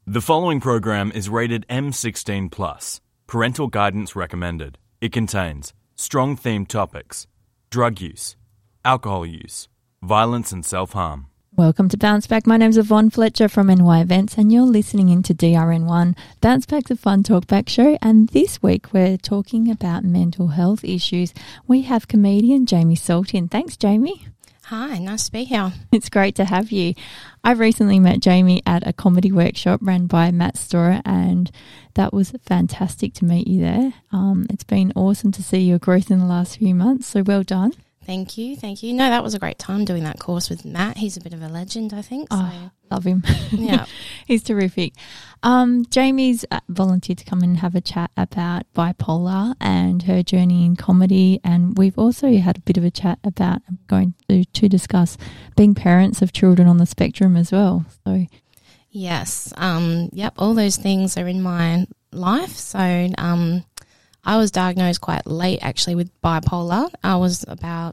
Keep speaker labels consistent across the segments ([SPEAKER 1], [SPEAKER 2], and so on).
[SPEAKER 1] The following program is rated M16+. Parental guidance recommended. It contains strong themed topics, drug use, alcohol use, violence and self-harm.
[SPEAKER 2] Welcome to Bounce Back. My name's Yvonne Fletcher from NY Events and you're listening into DRN1. Bounce Back's a fun talkback show and this week we're talking about mental health issues. We have comedian Jamie Saltin. Thanks, Jamie.
[SPEAKER 3] Hi, nice to be here.
[SPEAKER 2] It's great to have you. I recently met Jamie at a comedy workshop run by Matt Storer and that was fantastic to meet you there. It's been awesome to see your growth in the last few months, so well done.
[SPEAKER 3] Thank you. No, that was a great time doing that course with Matt. He's a bit of a legend, I think. So.
[SPEAKER 2] Oh, love him.
[SPEAKER 3] Yeah.
[SPEAKER 2] He's terrific. Jamie's volunteered to come and have a chat about bipolar and her journey in comedy, and we've also had a bit of a chat about going to discuss being parents of children on the spectrum as well. So,
[SPEAKER 3] yes. All those things are in my life. So, I was diagnosed quite late actually with bipolar. I was about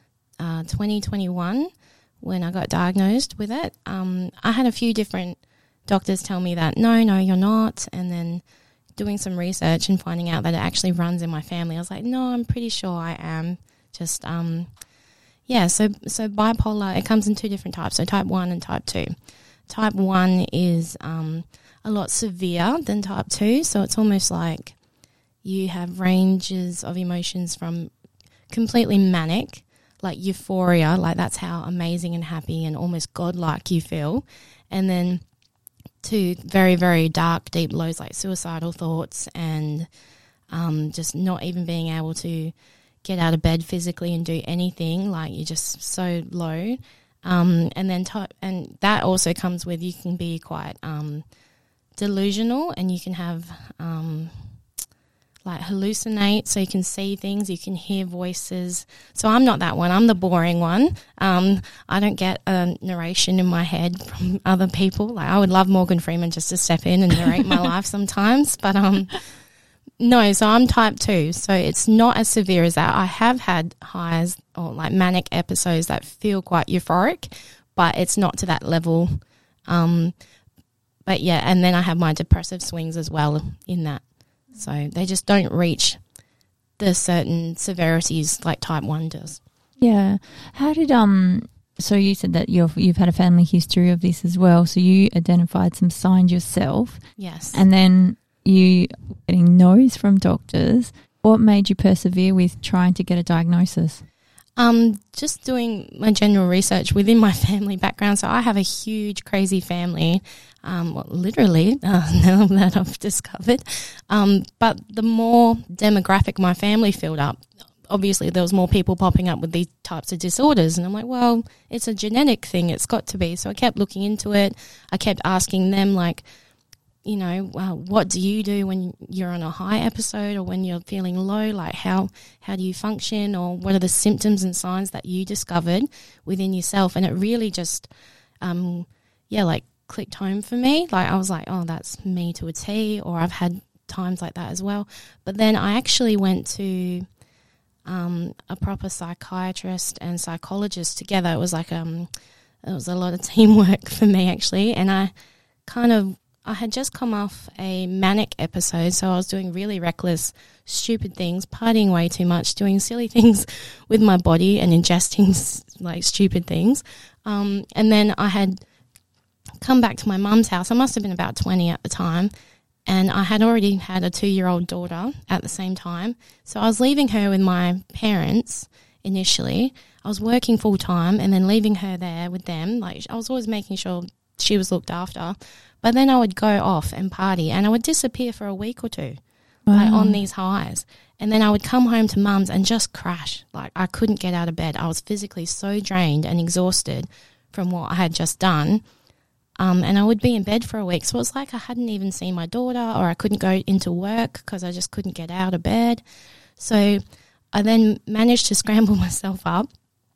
[SPEAKER 3] 2021 when I got diagnosed with it. I had a few different doctors tell me that, no, you're not. And then doing some research and finding out that it actually runs in my family. I was like, no, I'm pretty sure I am. Just, so bipolar, it comes in two different types. So type 1 and type 2. Type 1 is a lot severe than type 2. So it's almost like you have ranges of emotions from completely manic, like euphoria, like that's how amazing and happy and almost godlike you feel, and then to very, very dark, deep lows like suicidal thoughts and just not even being able to get out of bed physically and do anything, like you're just so low. And that also comes with you can be quite delusional and you can have like hallucinate, so you can see things, you can hear voices. So I'm not that one. I'm the boring one. I don't get a narration in my head from other people. Like I would love Morgan Freeman just to step in and narrate my life sometimes. But no, so I'm type 2. So it's not as severe as that. I have had highs or like manic episodes that feel quite euphoric, but it's not to that level. But yeah, and then I have my depressive swings as well in that. So they just don't reach the certain severities like type 1 does.
[SPEAKER 2] Yeah. How did so you said that you've had a family history of this as well, so you identified some signs yourself.
[SPEAKER 3] Yes.
[SPEAKER 2] And then you getting no's from doctors. What made you persevere with trying to get a diagnosis?
[SPEAKER 3] Just doing my general research within my family background. So I have a huge, crazy family, literally, now that I've discovered. But the more demographic my family filled up, obviously there was more people popping up with these types of disorders. And I'm like, well, it's a genetic thing. It's got to be. So I kept looking into it. I kept asking them, like, you know, what do you do when you're on a high episode or when you're feeling low? Like how do you function, or what are the symptoms and signs that you discovered within yourself? And it really just, clicked home for me. Like I was like, oh, that's me to a T, or I've had times like that as well. But then I actually went to a proper psychiatrist and psychologist together. It was like, it was a lot of teamwork for me actually. And I had just come off a manic episode, so I was doing really reckless, stupid things, partying way too much, doing silly things with my body and ingesting like stupid things. And then I had come back to my mum's house. I must have been about 20 at the time, and I had already had a 2-year-old daughter at the same time. So I was leaving her with my parents initially. I was working full time and then leaving her there with them. Like I was always making sure she was looked after. But then I would go off and party and I would disappear for a week or two, like on these highs. And then I would come home to mum's and just crash. Like I couldn't get out of bed. I was physically so drained and exhausted from what I had just done. And I would be in bed for a week. So it was like I hadn't even seen my daughter, or I couldn't go into work because I just couldn't get out of bed. So I then managed to scramble myself up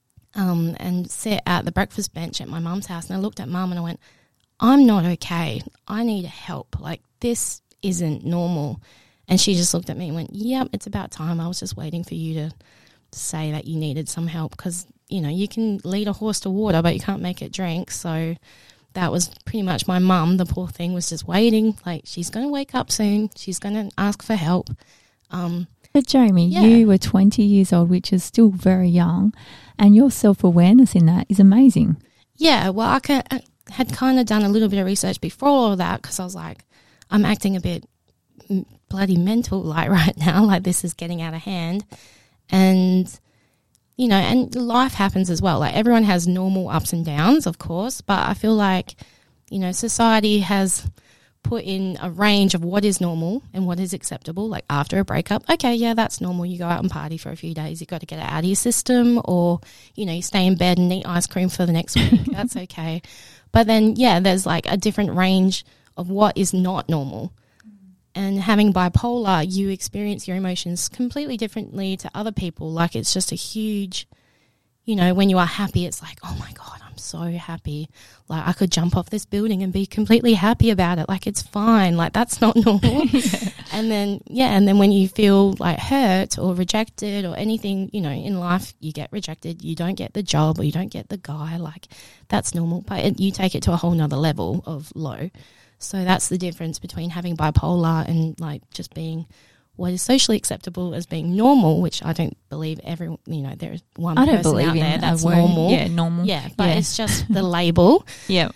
[SPEAKER 3] and sit at the breakfast bench at my mum's house. And I looked at mum and I went, I'm not okay. I need help. Like, this isn't normal. And she just looked at me and went, yep, it's about time. I was just waiting for you to say that you needed some help because, you know, you can lead a horse to water, but you can't make it drink. So that was pretty much my mum. The poor thing was just waiting, like she's going to wake up soon. She's going to ask for help.
[SPEAKER 2] But Jamie, you were 20 years old, which is still very young, and your self-awareness in that is amazing.
[SPEAKER 3] Yeah, well, I had kind of done a little bit of research before all of that because I was like, I'm acting a bit bloody mental like right now, like this is getting out of hand. And, you know, and life happens as well. Like everyone has normal ups and downs, of course, but I feel like, you know, society has put in a range of what is normal and what is acceptable. Like after a breakup, okay, yeah, that's normal. You go out and party for a few days. You've got to get it out of your system, or, you know, you stay in bed and eat ice cream for the next week. That's okay. But then, yeah, there's like a different range of what is not normal. And having bipolar, you experience your emotions completely differently to other people. Like it's just a huge, you know, when you are happy, it's like, oh my God, I'm so happy. Like I could jump off this building and be completely happy about it. Like it's fine. Like that's not normal.
[SPEAKER 2] Yeah.
[SPEAKER 3] And then when you feel like hurt or rejected or anything, you know, in life, you get rejected, you don't get the job or you don't get the guy, like that's normal. But you take it to a whole nother level of low. So that's the difference between having bipolar and like just being what is socially acceptable as being normal, which I don't believe everyone, you know, there's one person out there that's normal.
[SPEAKER 2] Yeah, normal.
[SPEAKER 3] Yeah, but it's just the label.
[SPEAKER 2] Yeah.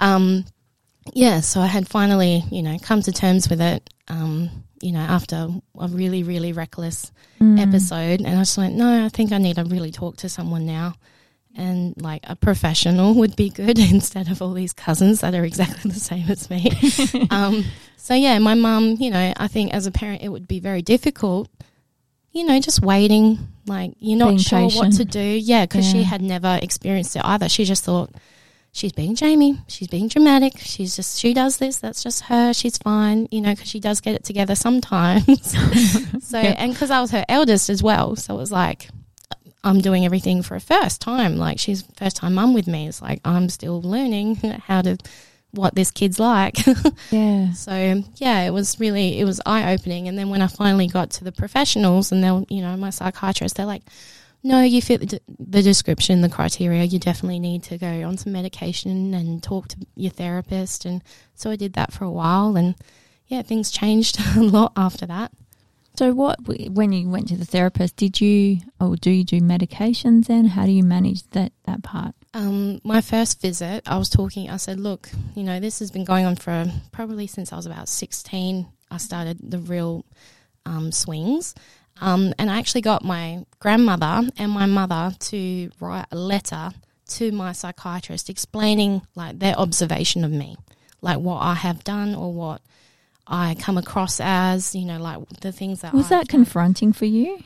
[SPEAKER 3] Yeah, so I had finally, you know, come to terms with it, you know, after a really, really reckless episode. And I just went, no, I think I need to really talk to someone now. And like a professional would be good instead of all these cousins that are exactly the same as me. So yeah, my mum, you know, I think as a parent it would be very difficult, you know, just waiting, like you're not sure what to do. Yeah, because she had never experienced it either. She just thought, she's being Jamie, she's being dramatic, she does this, that's just her, she's fine, you know, because she does get it together sometimes. So, and because I was her eldest as well, so it was like, I'm doing everything for a first time. Like she's first time mum with me. It's like I'm still learning what this kid's like.
[SPEAKER 2] Yeah.
[SPEAKER 3] So yeah, it was eye opening. And then when I finally got to the professionals and they'll, you know, my psychiatrist, they're like, no, you fit the description, the criteria. You definitely need to go on some medication and talk to your therapist. And so I did that for a while, and yeah, things changed a lot after that.
[SPEAKER 2] So when you went to the therapist, do you do medications then? How do you manage that part?
[SPEAKER 3] My first visit, I said, look, you know, this has been going on for probably since I was about 16. I started the real swings. And I actually got my grandmother and my mother to write a letter to my psychiatrist explaining like their observation of me, like what I have done or what I come across as, you know, like the things that
[SPEAKER 2] was that confronting for you?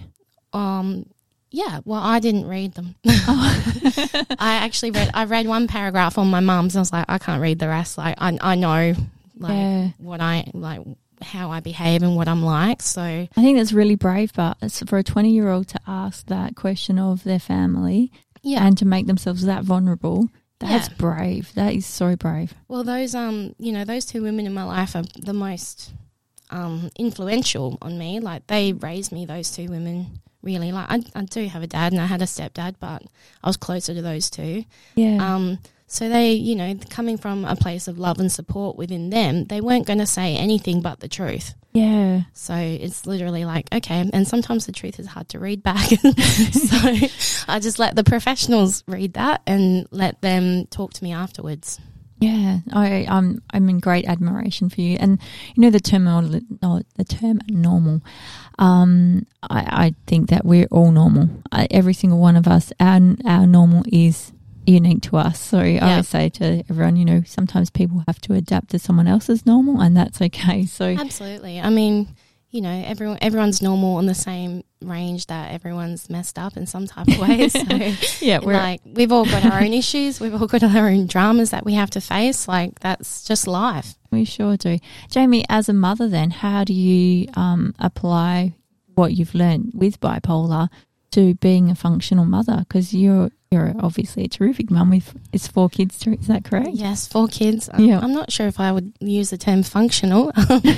[SPEAKER 3] Yeah, well, I didn't read them. I read one paragraph on my mum's and I was like, I can't read the rest. Like I know like what I like, how I behave and what I'm like. So I
[SPEAKER 2] think that's really brave, but it's for a 20-year-old to ask that question of their family and to make themselves that vulnerable. That's brave. That is so brave.
[SPEAKER 3] Well, those you know, those two women in my life are the most influential on me. Like they raised me, those two women, really. Like I do have a dad and I had a stepdad, but I was closer to those two.
[SPEAKER 2] Yeah.
[SPEAKER 3] So they, you know, coming from a place of love and support within them, they weren't going to say anything but the truth.
[SPEAKER 2] Yeah.
[SPEAKER 3] So it's literally like, okay, and sometimes the truth is hard to read back. So I just let the professionals read that and let them talk to me afterwards.
[SPEAKER 2] Yeah, I'm in great admiration for you. And you know the term normal. I think that we're all normal. Every single one of us, our normal is unique to us. So I always say to everyone, you know, sometimes people have to adapt to someone else's normal, and that's okay. So
[SPEAKER 3] absolutely. I mean, you know, everyone's normal on the same range that everyone's messed up in some type of way. So
[SPEAKER 2] yeah,
[SPEAKER 3] we've all got our own issues. We've all got our own dramas that we have to face. Like that's just life.
[SPEAKER 2] We sure do. Jamie, as a mother then, how do you apply what you've learned with bipolar to being a functional mother? Because you're obviously a terrific mum with it's 4 kids too. Is that correct?
[SPEAKER 3] Yes, 4 kids.
[SPEAKER 2] Yeah.
[SPEAKER 3] I'm not sure if I would use the term functional.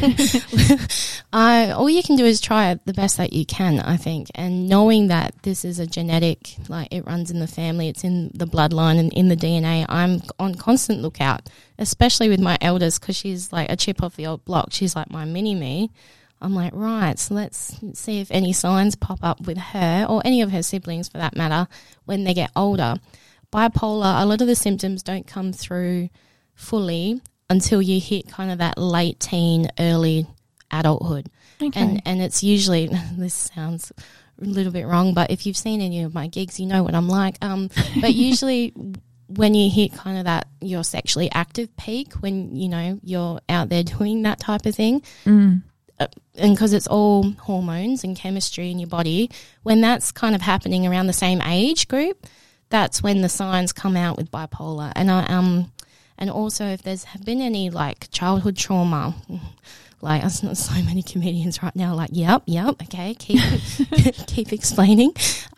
[SPEAKER 3] All you can do is try it the best that you can, I think. And knowing that this is a genetic, like it runs in the family, it's in the bloodline and in the DNA, I'm on constant lookout, especially with my eldest because she's like a chip off the old block. She's like my mini-me. I'm like, right, so let's see if any signs pop up with her or any of her siblings for that matter when they get older. Bipolar, a lot of the symptoms don't come through fully until you hit kind of that late teen, early adulthood.
[SPEAKER 2] Okay.
[SPEAKER 3] And it's usually, this sounds a little bit wrong, but if you've seen any of my gigs, you know what I'm like. But usually when you hit kind of that your sexually active peak, when, you know, you're out there doing that type of thing, and because it's all hormones and chemistry in your body, when that's kind of happening around the same age group, that's when the signs come out with bipolar. And also if there's been any like childhood trauma, like so many comedians right now, like yep, okay, keep explaining.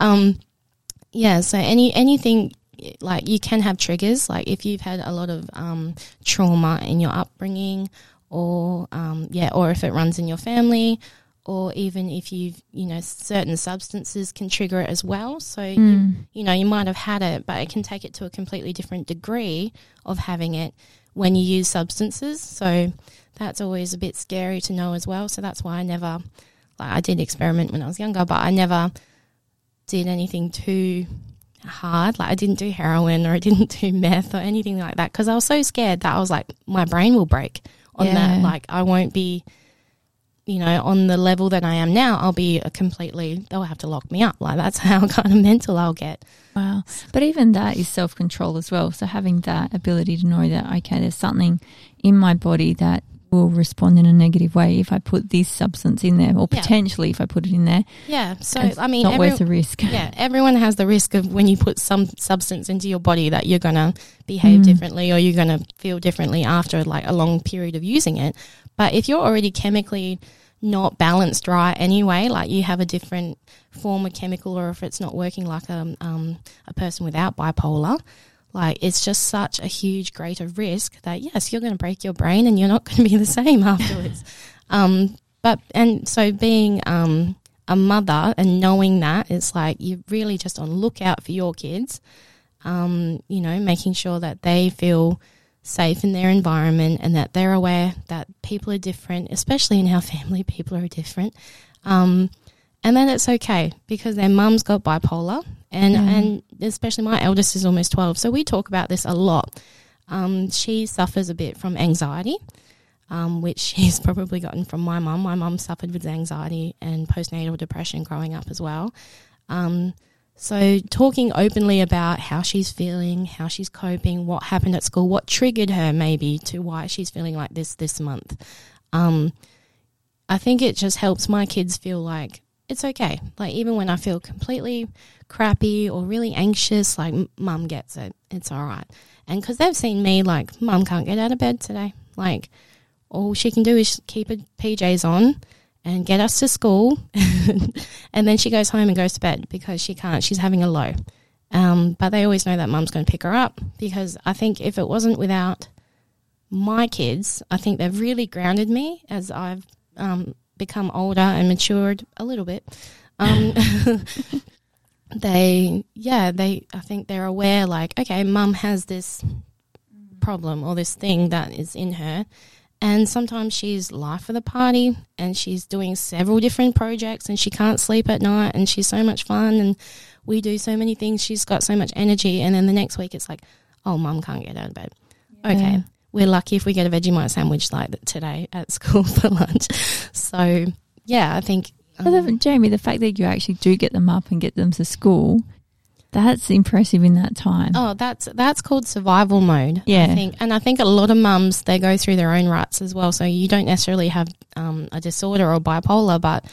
[SPEAKER 3] So anything. Like you can have triggers, like if you've had a lot of trauma in your upbringing, or if it runs in your family, or even if you've, you know, certain substances can trigger it as well. So, you might have had it, but it can take it to a completely different degree of having it when you use substances. So that's always a bit scary to know as well. So that's why I did experiment when I was younger, but I never did anything too hard. Like I didn't do heroin or I didn't do meth or anything like that because I was so scared that I was like, my brain will break on that. Like I won't be, you know, on the level that I am now. I'll be they'll have to lock me up. Like that's how kind of mental I'll get.
[SPEAKER 2] Wow. But even that is self-control as well. So having that ability to know that, okay, there's something in my body that will respond in a negative way if I put this substance in there, or potentially if I put it in there.
[SPEAKER 3] Yeah. So,
[SPEAKER 2] I mean, not worth the risk.
[SPEAKER 3] Yeah. Everyone has the risk of when you put some substance into your body that you're going to behave differently or you're going to feel differently after like a long period of using it. But if you're already chemically not balanced right anyway, like you have a different form of chemical, or if it's not working like a person without bipolar, like it's just such a huge greater risk that yes, you're going to break your brain and you're not going to be the same afterwards. So being a mother and knowing that, it's like you're really just on lookout for your kids, making sure that they feel safe in their environment and that they're aware that people are different, especially in our family, people are different. And then it's okay because their mum's got bipolar and especially my eldest is almost 12. So we talk about this a lot. She suffers a bit from anxiety, which she's probably gotten from my mum. My mum suffered with anxiety and postnatal depression growing up as well. So talking openly about how she's feeling, how she's coping, what happened at school, what triggered her maybe to why she's feeling like this month. I think it just helps my kids feel like it's okay. Like even when I feel completely crappy or really anxious, like mum gets it. It's all right. And because they've seen me like, mum can't get out of bed today. Like all she can do is keep her PJs on and get us to school and then she goes home and goes to bed because she can't. She's having a low. But they always know that mum's going to pick her up because I think if it wasn't without my kids, I think they've really grounded me as I've become older and matured a little bit. I think they're aware like, okay, mum has this problem or this thing that is in her. And sometimes she's life of the party and she's doing several different projects and she can't sleep at night and she's so much fun and we do so many things. She's got so much energy. And then the next week it's like, oh, mum can't get out of bed. Yeah. Okay. We're lucky if we get a Vegemite sandwich like today at school for lunch. So, yeah, I think.
[SPEAKER 2] Jamie, the fact that you actually do get them up and get them to school, that's impressive in that time.
[SPEAKER 3] Oh, that's called survival mode,
[SPEAKER 2] yeah.
[SPEAKER 3] I think. And I think a lot of mums, they go through their own ruts as well. So you don't necessarily have a disorder or bipolar, but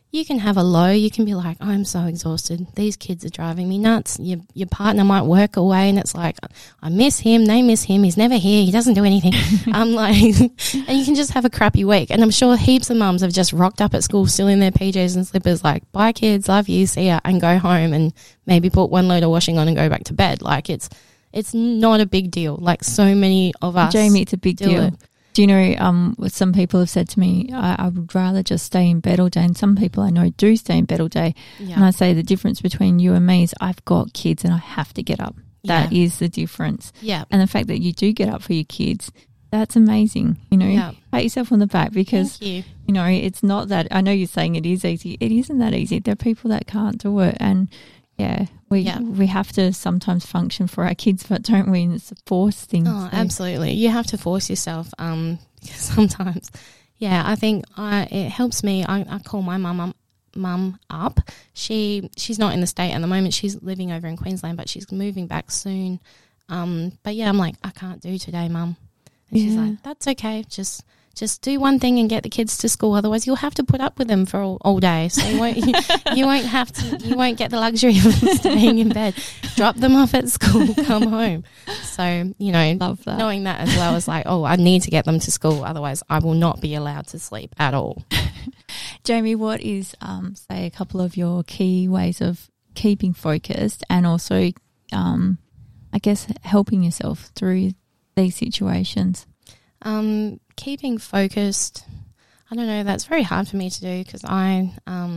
[SPEAKER 3] you can have a low. You can be like, I'm so exhausted. These kids are driving me nuts. Your partner might work away and it's like, I miss him. They miss him. He's never here. He doesn't do anything. I'm like, and you can just have a crappy week. And I'm sure heaps of mums have just rocked up at school still in their PJs and slippers like, bye kids, love you, see ya, and go home and maybe put one load of washing on and go back to bed. Like it's not a big deal. Like so many of us.
[SPEAKER 2] Jamie, it's a big deal. Do you know, some people have said to me, I would rather just stay in bed all day. And some people I know do stay in bed all day. Yeah. And I say the difference between you and me is I've got kids and I have to get up. That is the difference.
[SPEAKER 3] Yeah.
[SPEAKER 2] And the fact that you do get up for your kids, that's amazing. You know, pat yourself on the back because, you know, it's not that, I know you're saying it is easy. It isn't that easy. There are people that can't do it. And we have to sometimes function for our kids, but don't we? And it's a force thing.
[SPEAKER 3] Oh, so. Absolutely. You have to force yourself because sometimes, I think it helps me. I call my mum up. She's not in the state at the moment. She's living over in Queensland, but she's moving back soon. But I'm like, I can't do today, Mum. And she's like, that's okay. Just do one thing and get the kids to school. Otherwise, you'll have to put up with them for all day. So you won't get the luxury of staying in bed. Drop them off at school, come home. So, you know,
[SPEAKER 2] love that.
[SPEAKER 3] Knowing that as well is like, I need to get them to school. Otherwise, I will not be allowed to sleep at all.
[SPEAKER 2] Jamie, what is, say, a couple of your key ways of keeping focused and also, I guess, helping yourself through these situations?
[SPEAKER 3] Keeping focused, I don't know, that's very hard for me to do because my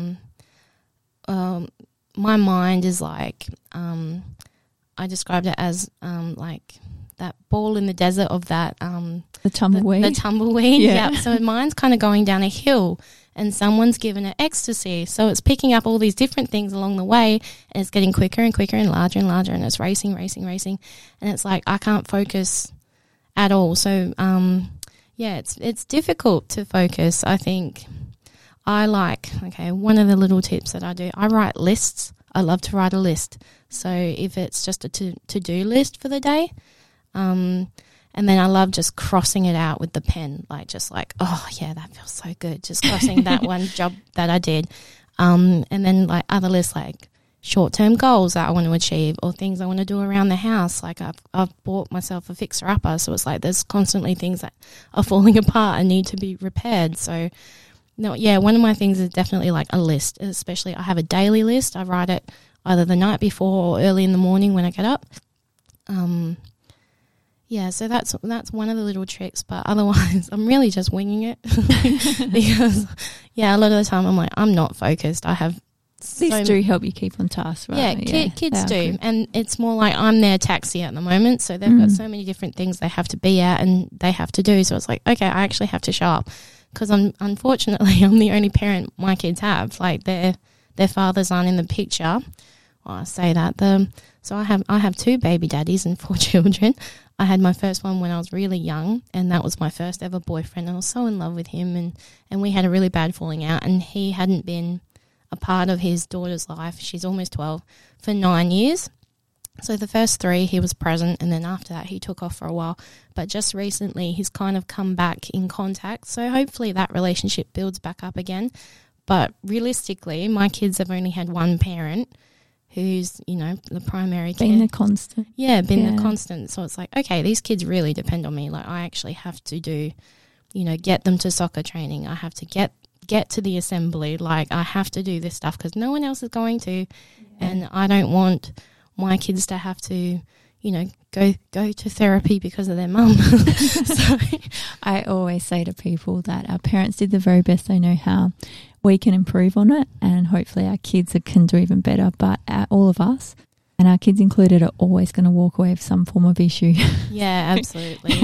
[SPEAKER 3] mind is like, I described it as like that ball in the desert of that
[SPEAKER 2] the tumbleweed.
[SPEAKER 3] The tumbleweed, yeah. So mine's kind of going down a hill and someone's given it ecstasy. So it's picking up all these different things along the way and it's getting quicker and quicker and larger and it's racing. And it's like I can't focus at all. So it's difficult to focus. I think one of the little tips that I do, I write lists. I love to write a list. So if it's just a to-do list for the day, and then I love just crossing it out with the pen, like just like, oh yeah, that feels so good. Just crossing that one job that I did. And then like other lists like short-term goals that I want to achieve or things I want to do around the house. Like I've bought myself a fixer-upper, so it's like there's constantly things that are falling apart and need to be repaired. So, one of my things is definitely like a list, especially I have a daily list. I write it either the night before or early in the morning when I get up. So that's one of the little tricks, but otherwise I'm really just winging it because, a lot of the time I'm like, I'm not focused. I have
[SPEAKER 2] These do help you keep on task, right?
[SPEAKER 3] Yeah, kids do. Good. And it's more like I'm their taxi at the moment. So they've got so many different things they have to be at and they have to do. So it's like, okay, I actually have to show up because unfortunately I'm the only parent my kids have. Like their fathers aren't in the picture. Well, I say that. So I have 2 baby daddies and 4 children. I had my first one when I was really young, and that was my first ever boyfriend. And I was so in love with him, and we had a really bad falling out, and he hadn't been a part of his daughter's life, she's almost 12, for 9 years. So the first 3 he was present, and then after that he took off for a while. But just recently he's kind of come back in contact. So hopefully that relationship builds back up again. But realistically, my kids have only had one parent who's, the primary care.
[SPEAKER 2] Been the constant.
[SPEAKER 3] Yeah, the constant. So it's like, okay, these kids really depend on me. Like I actually have to do, get them to soccer training. I have to get to the assembly. Like I have to do this stuff because no one else is going to. Yeah. And I don't want my kids to have to, go to therapy because of their mum. So
[SPEAKER 2] I always say to people that our parents did the very best they know how. We can improve on it and hopefully our kids can do even better. But all of us, and our kids included, are always going to walk away with some form of issue.
[SPEAKER 3] Yeah, absolutely.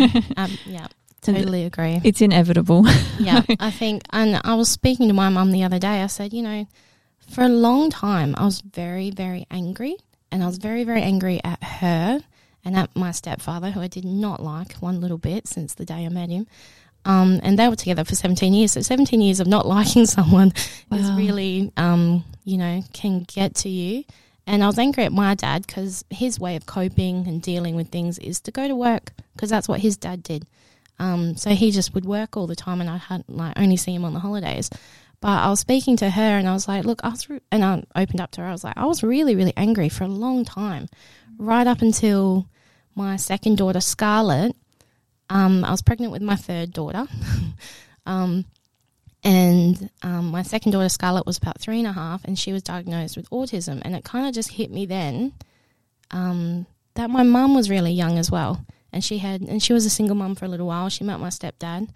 [SPEAKER 3] Totally agree.
[SPEAKER 2] It's inevitable.
[SPEAKER 3] Yeah, I think, and I was speaking to my mum the other day. I said, for a long time I was very, very angry, and I was very, very angry at her and at my stepfather, who I did not like one little bit since the day I met him. And they were together for 17 years. So 17 years of not liking someone is really, can get to you. And I was angry at my dad because his way of coping and dealing with things is to go to work because that's what his dad did. So he just would work all the time and I had only see him on the holidays. But I was speaking to her and I was like, look, and I opened up to her. I was like, I was really, really angry for a long time, right up until my second daughter, Scarlett. I was pregnant with my third daughter. And my second daughter, Scarlett, was about 3.5, and she was diagnosed with autism. And it kind of just hit me then that my mum was really young as well. And she was a single mum for a little while. She met my stepdad.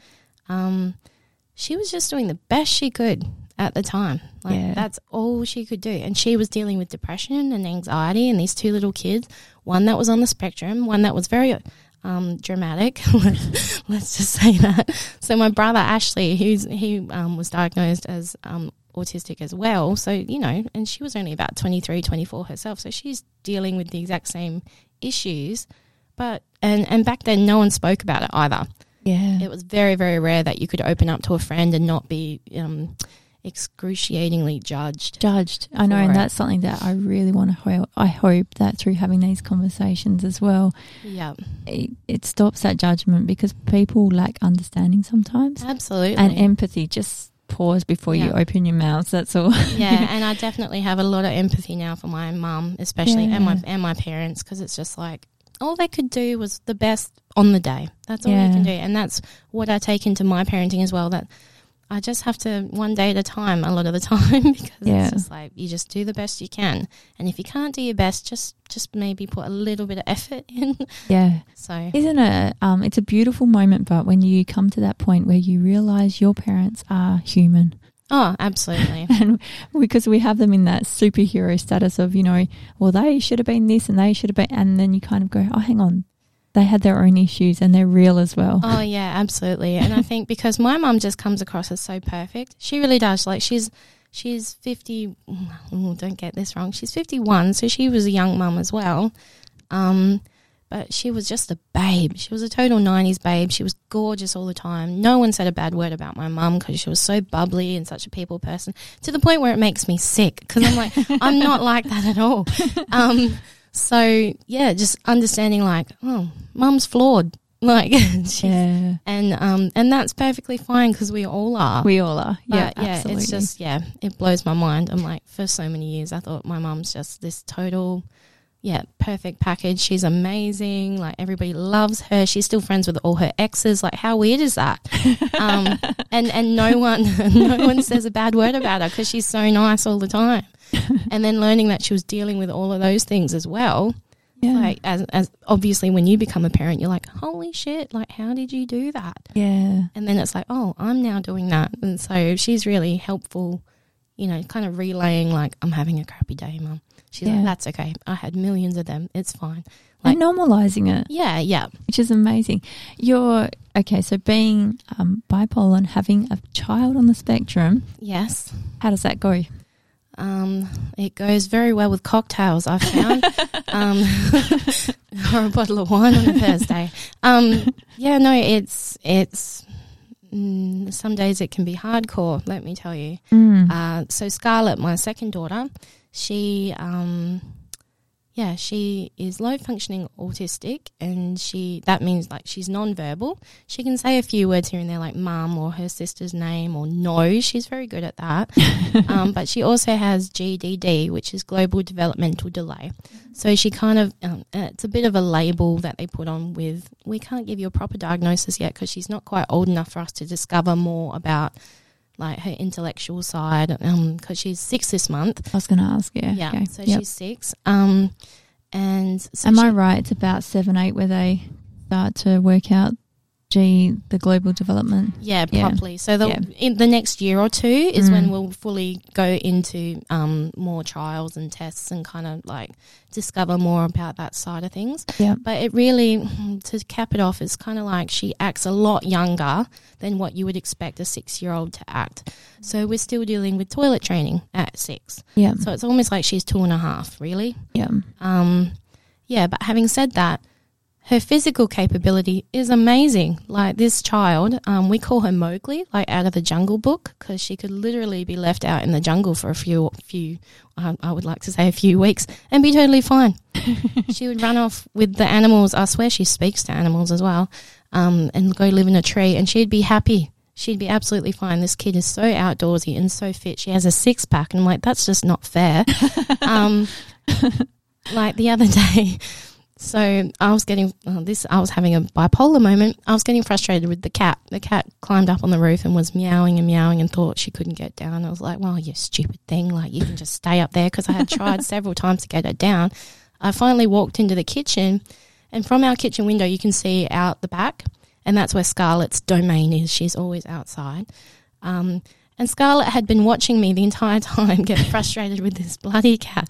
[SPEAKER 3] She was just doing the best she could at the time. That's all she could do. And she was dealing with depression and anxiety and these 2 little kids, one that was on the spectrum, one that was very dramatic. Let's just say that. So my brother, Ashley, he was diagnosed as autistic as well. So, and she was only about 23, 24 herself. So she's dealing with the exact same issues. But, and back then no one spoke about it either.
[SPEAKER 2] Yeah.
[SPEAKER 3] It was very, very rare that you could open up to a friend and not be excruciatingly judged.
[SPEAKER 2] I know, and that's something that I really want to I hope that through having these conversations as well, it stops that judgment, because people lack understanding sometimes.
[SPEAKER 3] Absolutely.
[SPEAKER 2] And empathy. Just pause before you open your mouth. That's all.
[SPEAKER 3] Yeah, and I definitely have a lot of empathy now for my mum, especially, and my parents, because it's just like all they could do was the best on the day. That's all you can do, and that's what I take into my parenting as well. That I just have to one day at a time, a lot of the time, because it's just like you just do the best you can, and if you can't do your best, just maybe put a little bit of effort in.
[SPEAKER 2] Yeah.
[SPEAKER 3] So
[SPEAKER 2] isn't it? It's a beautiful moment, but when you come to that point where you realise your parents are human.
[SPEAKER 3] Oh, absolutely.
[SPEAKER 2] And because we have them in that superhero status of, well, they should have been this and they should have been, and then you kind of go, oh, hang on. They had their own issues and they're real as well.
[SPEAKER 3] Oh, yeah, absolutely. And I think because my mum just comes across as so perfect. She really does. Like she's 50, don't get this wrong. She's 51, so she was a young mum as well. But she was just a babe. She was a total 90s babe. She was gorgeous all the time. No one said a bad word about my mum because she was so bubbly and such a people person, to the point where it makes me sick, because I'm like, I'm not like that at all. So, yeah, just understanding like, oh, mum's flawed. Like, and that's perfectly fine, because we all are.
[SPEAKER 2] We all are.
[SPEAKER 3] But,
[SPEAKER 2] absolutely.
[SPEAKER 3] It's just, it blows my mind. I'm like, for so many years, I thought my mum's just this total, perfect package. She's amazing. Like, everybody loves her. She's still friends with all her exes. Like, how weird is that? And no one says a bad word about her, because she's so nice all the time. And then learning that she was dealing with all of those things as well. Yeah. Like, as obviously when you become a parent, you're like, holy shit, like, how did you do that?
[SPEAKER 2] Yeah.
[SPEAKER 3] And then it's like, oh, I'm now doing that. And so she's really helpful, kind of relaying like, I'm having a crappy day, Mum. She's like, that's okay. I had millions of them. It's fine. Like,
[SPEAKER 2] and normalising it.
[SPEAKER 3] Yeah.
[SPEAKER 2] Which is amazing. So being bipolar and having a child on the spectrum.
[SPEAKER 3] Yes.
[SPEAKER 2] How does that go?
[SPEAKER 3] It goes very well with cocktails, I've found, or a bottle of wine on a Thursday. It's some days it can be hardcore, let me tell you. So Scarlett, my second daughter, she is low functioning autistic, and that means like she's non-verbal. She can say a few words here and there, like mum or her sister's name or no. She's very good at that. But she also has GDD, which is global developmental delay. So she kind of, it's a bit of a label that they put on with, we can't give you a proper diagnosis yet because she's not quite old enough for us to discover more about like her intellectual side, because she's 6 this month.
[SPEAKER 2] I was going to ask,
[SPEAKER 3] she's 6. And so
[SPEAKER 2] am I right? It's about 7, 8 where they start to work out the global development.
[SPEAKER 3] Yeah, properly. So in the next year or 2 is when we'll fully go into more trials and tests and kind of like discover more about that side of things.
[SPEAKER 2] Yeah.
[SPEAKER 3] But it really, to cap it off, it's kind of like she acts a lot younger than what you would expect a 6-year-old to act. So we're still dealing with toilet training at 6.
[SPEAKER 2] Yeah.
[SPEAKER 3] So it's almost like she's 2.5, really.
[SPEAKER 2] Yeah.
[SPEAKER 3] But having said that, her physical capability is amazing. Like this child, we call her Mowgli, like out of the Jungle Book, because she could literally be left out in the jungle for a few I would like to say a few weeks, and be totally fine. She would run off with the animals. I swear she speaks to animals as well, and go live in a tree, and she'd be happy she'd be absolutely fine. This kid is so outdoorsy and so fit. She has a 6-pack. And I'm like, that's just not fair. Like the other day, so I was having a bipolar moment. I was getting frustrated with the cat. The cat climbed up on the roof and was meowing and thought she couldn't get down. I was like, well, you stupid thing. Like, you can just stay up there, because I had tried several times to get her down. I finally walked into the kitchen, and from our kitchen window, you can see out the back, and that's where Scarlett's domain is. She's always outside. And Scarlett had been watching me the entire time get frustrated with this bloody cat.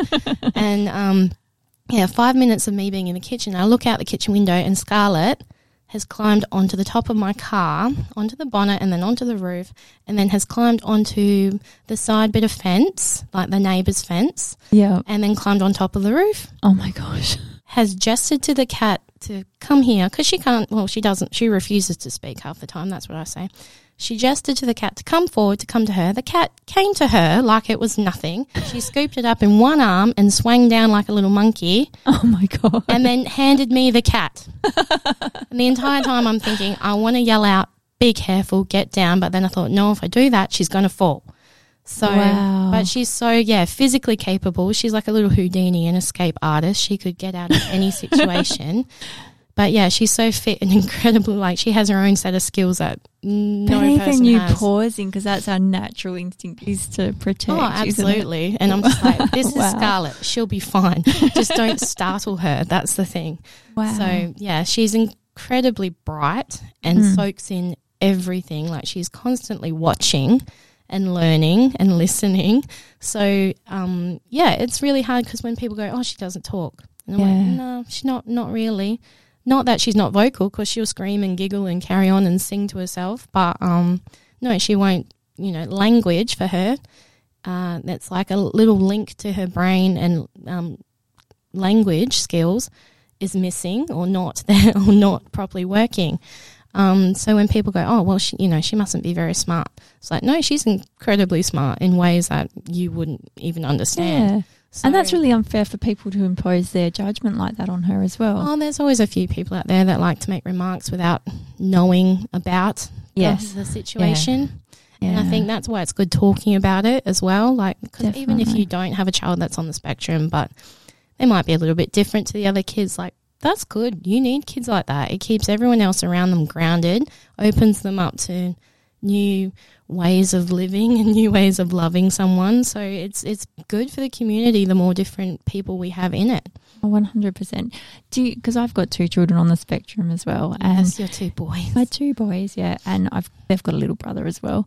[SPEAKER 3] And 5 minutes of me being in the kitchen, I look out the kitchen window and Scarlett has climbed onto the top of my car, onto the bonnet, and then onto the roof, and then has climbed onto the side bit of fence, like the neighbour's fence, and then climbed on top of the roof.
[SPEAKER 2] Oh, my gosh.
[SPEAKER 3] Has gestured to the cat to come here, because she can't, well, she doesn't, she refuses to speak half the time, that's what I say. She gestured to the cat to come forward, to come to her. The cat came to her like it was nothing. She scooped it up in one arm and swung down like a little monkey.
[SPEAKER 2] Oh, my God.
[SPEAKER 3] And then handed me the cat. And the entire time I'm thinking, I want to yell out, be careful, get down. But then I thought, no, if I do that, she's going to fall. So,
[SPEAKER 2] wow.
[SPEAKER 3] But she's so, physically capable. She's like a little Houdini, an escape artist. She could get out of any situation. But, yeah, she's so fit and incredible. Like, she has her own set of skills that no person has.
[SPEAKER 2] But even you pausing, because that's our natural instinct, is to protect.
[SPEAKER 3] Oh, absolutely. And I'm just like, this is Scarlett. She'll be fine. Just don't startle her. That's the thing.
[SPEAKER 2] Wow.
[SPEAKER 3] So, yeah, she's incredibly bright and soaks in everything. Like, she's constantly watching and learning and listening. So, it's really hard, because when people go, oh, she doesn't talk. And I'm like, no, she's not really. Not that she's not vocal, because she'll scream and giggle and carry on and sing to herself. But, no, she won't, language for her. That's like a little link to her brain, and language skills is missing or not there or not properly working. So when people go, oh, well, she mustn't be very smart. It's like, no, she's incredibly smart in ways that you wouldn't even understand.
[SPEAKER 2] Yeah. So, and that's really unfair for people to impose their judgment like that on her as well.
[SPEAKER 3] Oh, there's always a few people out there that like to make remarks without knowing about the situation. Yeah. And I think that's why it's good talking about it as well. Like, because even if you don't have a child that's on the spectrum, but they might be a little bit different to the other kids, like, that's good. You need kids like that. It keeps everyone else around them grounded, opens them up to new ways of living and new ways of loving someone. So it's good for the community, the more different people we have in it.
[SPEAKER 2] 100%. Because I've got 2 children on the spectrum as well. And
[SPEAKER 3] yes, your 2 boys.
[SPEAKER 2] My 2 boys, yeah. And they've got a little brother as well.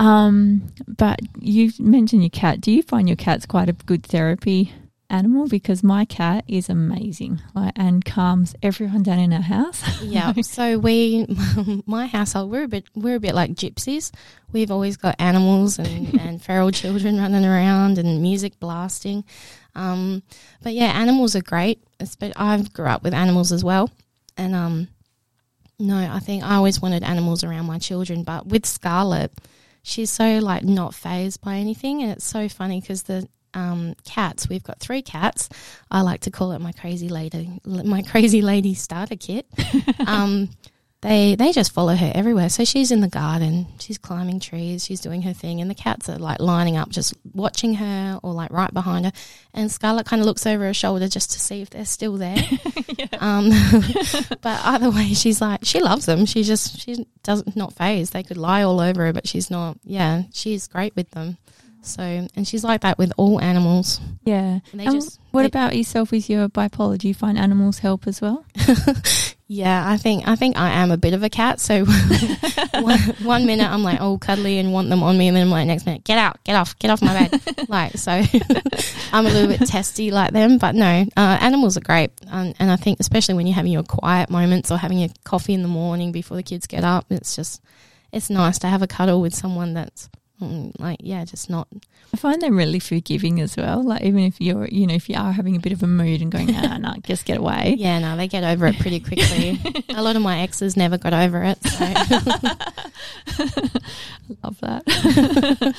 [SPEAKER 2] But you mentioned your cat. Do you find your cat's quite a good therapy animal? Because my cat is amazing, and calms everyone down in our house.
[SPEAKER 3] Yeah. So my household, we're a bit like gypsies. We've always got animals and feral children running around and music blasting. But yeah, animals are great. I grew up with animals as well, and I think I always wanted animals around my children. But with Scarlett, she's so like not fazed by anything, and it's so funny because the cats, we've got 3 cats. I like to call it my crazy lady starter kit. They just follow her everywhere. So she's in the garden, she's climbing trees, she's doing her thing, and the cats are like lining up just watching her or like right behind her. And Scarlett kind of looks over her shoulder just to see if they're still there. But either way, she's like, she loves them. She doesn't not phase. They could lie all over her, but she's not. Yeah, she's great with them. So, and she's like that with all animals.
[SPEAKER 2] Yeah. And what about yourself with your bipolar? Do you find animals help as well?
[SPEAKER 3] Yeah, I think I am a bit of a cat. So one minute I'm like all cuddly and want them on me, and then I'm like next minute, get off my bed. Like, so I'm a little bit testy like them, but no, animals are great. And I think especially when you're having your quiet moments or having your coffee in the morning before the kids get up, it's nice to have a cuddle with someone that's just not.
[SPEAKER 2] I find them really forgiving as well. Like, even if you're, if you are having a bit of a mood and going, no, just get away.
[SPEAKER 3] Yeah, no, they get over it pretty quickly. A lot of my exes never got over it. So.
[SPEAKER 2] Love that.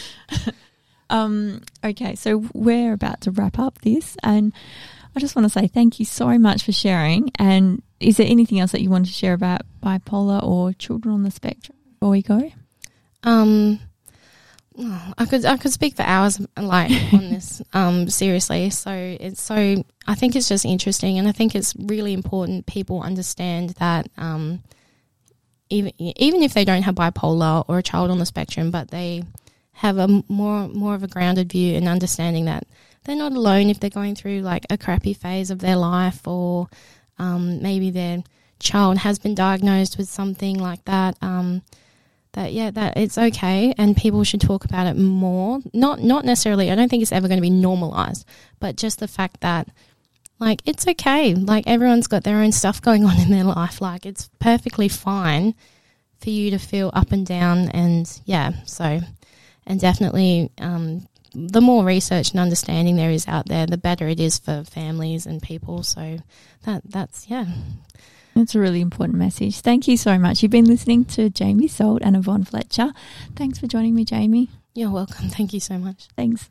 [SPEAKER 2] Okay, so we're about to wrap up this, and I just want to say thank you so much for sharing. And is there anything else that you want to share about bipolar or children on the spectrum before we go?
[SPEAKER 3] I could speak for hours like on this seriously. I think it's just interesting, and I think it's really important people understand that even if they don't have bipolar or a child on the spectrum, but they have a more of a grounded view and understanding that they're not alone if they're going through like a crappy phase of their life, or maybe their child has been diagnosed with something like that. That it's okay, and people should talk about it more. Not necessarily, I don't think it's ever going to be normalized, but just the fact that like it's okay. Like everyone's got their own stuff going on in their life. Like it's perfectly fine for you to feel up and down, and and definitely the more research and understanding there is out there, the better it is for families and people. So that's.
[SPEAKER 2] It's a really important message. Thank you so much. You've been listening to Jamie Salt and Yvonne Fletcher. Thanks for joining me, Jamie.
[SPEAKER 3] You're welcome. Thank you so much.
[SPEAKER 2] Thanks.